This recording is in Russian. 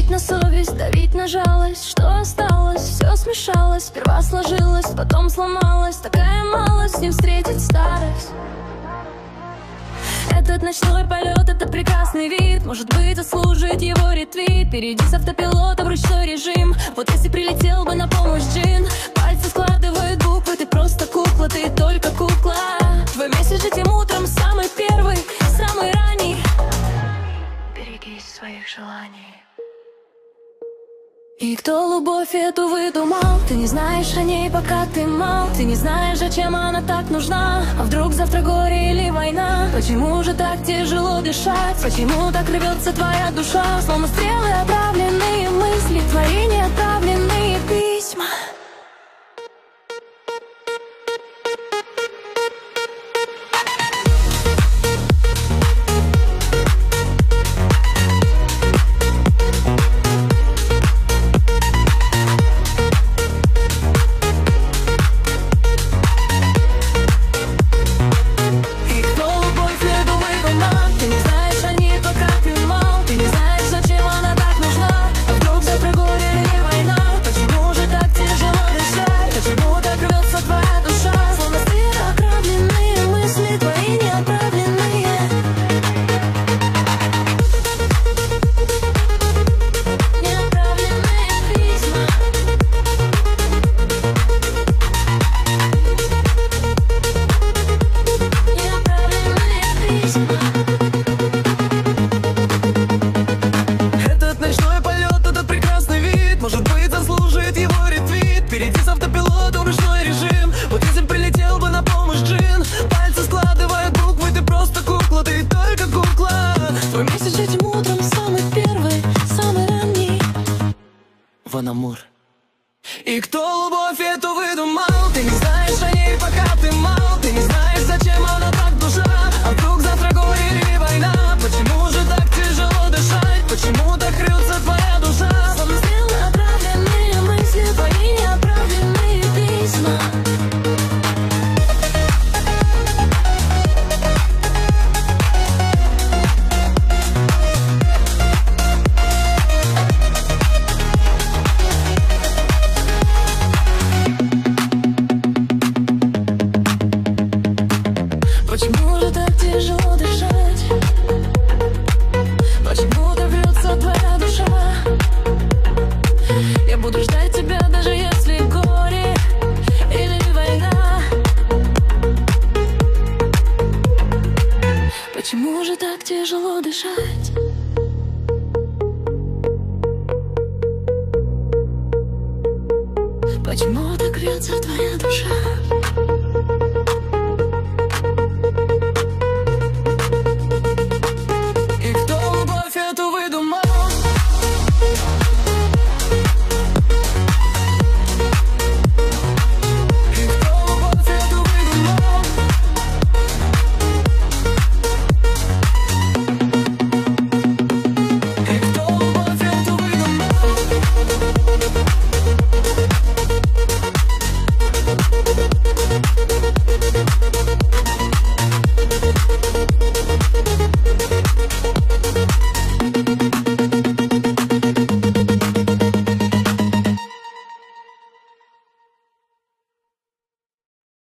Давить на совесть, давить на жалость. Что осталось, все смешалось. Сперва сложилось, потом сломалось. Такая малость, с ним встретить старость. Этот ночной полет, это прекрасный вид. Может быть, заслужит его ретвит. Перейди с автопилота в ручной режим. Вот если прилетел бы на помощь джин. Пальцы складывают буквы, ты просто кукла, ты только кукла. Твой месседж этим утром самый первый, самый ранний. Берегись своих желаний. И кто любовь эту выдумал? Ты не знаешь о ней, пока ты мал. Ты не знаешь, зачем она так нужна. А вдруг завтра горе или война? Почему же так тяжело дышать? Почему так рвется твоя душа? Словно стрелы, отправленные мысли, твои неотправленные письма. Этот ночной полет, этот прекрасный вид. Может быть, заслужит его ретвит. Перейди с автопилота в ручной режим. Вот если прилетел бы на помощь джин. Пальцы складывают буквы, ты просто кукла, ты только кукла. Твой месяц этим утром самый первый, самый ранний. Ван Амур. И кто любовь эту выдумал? Ты не знаешь о ней, пока ты мал. Ты не знаешь, зачем она так нужна. А вдруг завтра горе или война? Почему же так тяжело дышать? Почему так рвется твоя душа? Словно стрелы, отправленные мысли, твои неотправленные письма. Почему же так тяжело дышать? Почему так рвется твоя душа? Я буду ждать тебя, даже если горе или война. Почему же так тяжело дышать? Почему так рвется твоя душа?